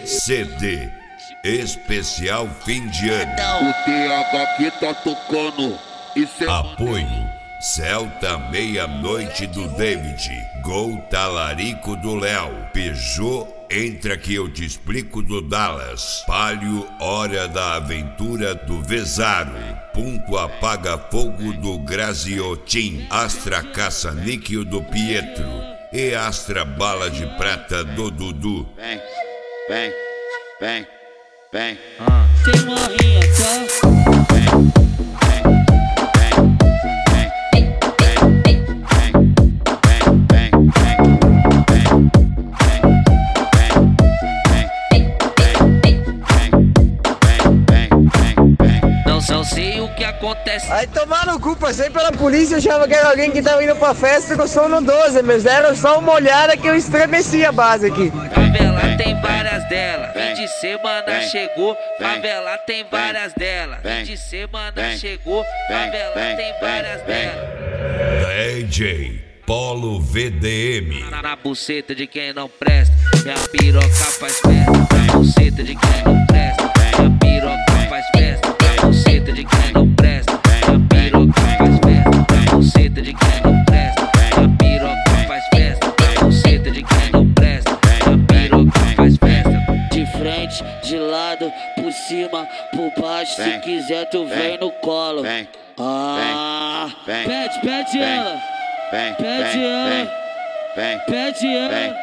CD especial fim de ano. O TH que tá tocando. Apoio Celta Meia-Noite do David, Gol Talarico do Léo, Peugeot Entra Que Eu Te Explico do Dallas, Palio Hora da Aventura do Vezaro, Punto Apaga Fogo do Graziotin, Astra Caça-Níquel do Pietro e Astra Bala de Prata do Dudu. Vem, vem, vem, vem. Tem uma rinha, tá? Não sei o que acontece. Aí tomar no cu, passei pela polícia, achava que era alguém que tava indo pra festa, que eu sou no 12, mas deram só uma olhada que eu estremeci a base aqui. Favela tem várias delas, fim de semana chegou, favela tem várias delas, fim de semana chegou, favela tem várias delas. DJ Polo VDM. Na buceta de quem não presta, minha piroca faz festa. Na buceta de quem não presta, minha piroca faz festa. Na buceta de quem não presta, minha piroca faz festa. Na buceta de quem não presta, minha piroca faz festa. Na buceta de quem não presta, minha piroca faz festa. De frente, de lado, por cima, por baixo, se quiser tu vem no colo. Pede ela. Pede ela, pede ela,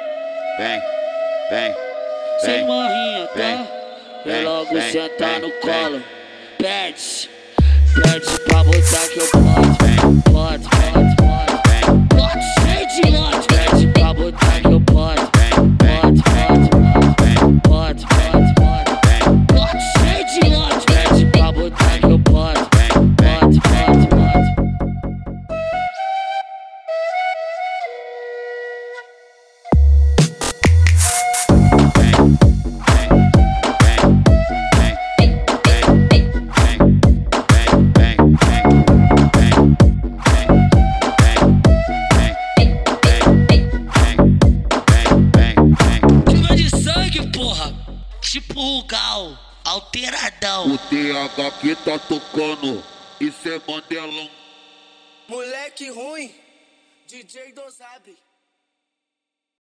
sem marrinha, tá? E logo sentar no colo. Pede pra botar que eu pode, cheio de lote. Pede pra botar que eu pode, cheio de lote. Pede pra botar que eu pode. Tipo o Gal, alteradão. O TH que tá tocando. Isso é Mandelão. Moleque ruim, DJ Dozab.